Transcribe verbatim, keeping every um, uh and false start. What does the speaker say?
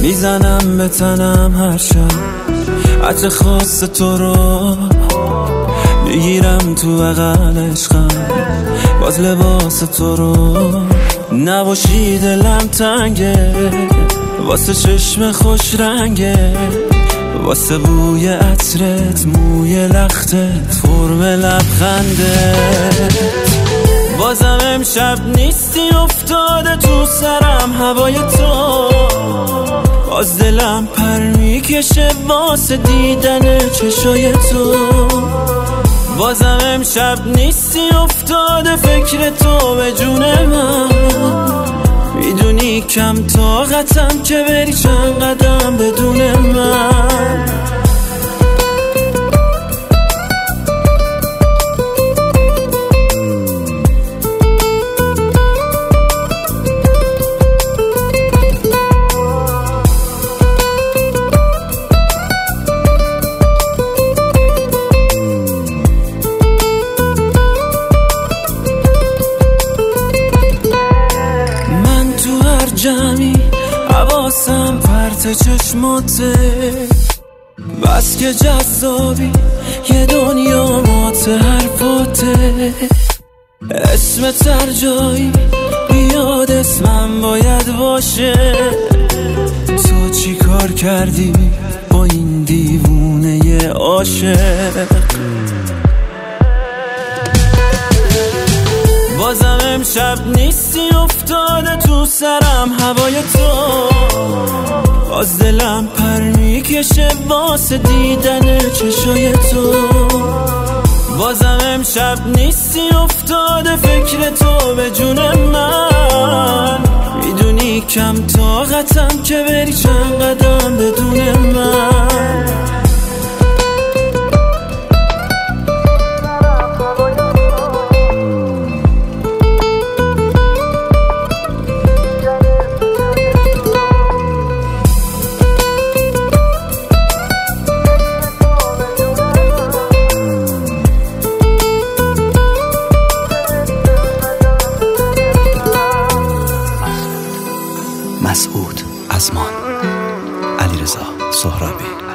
میزنم به تنم هر شب عطر خاص تو رو، میگیرم تو بغل عشقم باز لباس تو رو. نباشی دلم تنگه واسه چشم خوش رنگه، واسه بوی عطرت، موی لختت، فرم لبخندت. بازم امشب نیستی افتاده تو سرم هوای تو، باز دلم پر میکشه واسه دیدن چشای تو. بازم امشب نیستی افتاده فکر تو به جون من، میدونی کم طاقتم که بری چند قدم بدون من. جمعی حواسم پرت چشماته، بس که جذابی یه دنیا مات حرفاته. اسمت هر جایی بیاد اسمم باید باشه. تو چی کار کردی با این دیوونه عاشق؟ بازم امشب نیستی افتاده تو سرم هوای تو، باز دلم پر میکشه واسه دیدن چشای تو. بازم امشب نیستی افتاده فکر تو به جون من، میدونی کم طاقتم که بری چند قدم بدون من. مسعود ازمان، علیرضا سهرابی.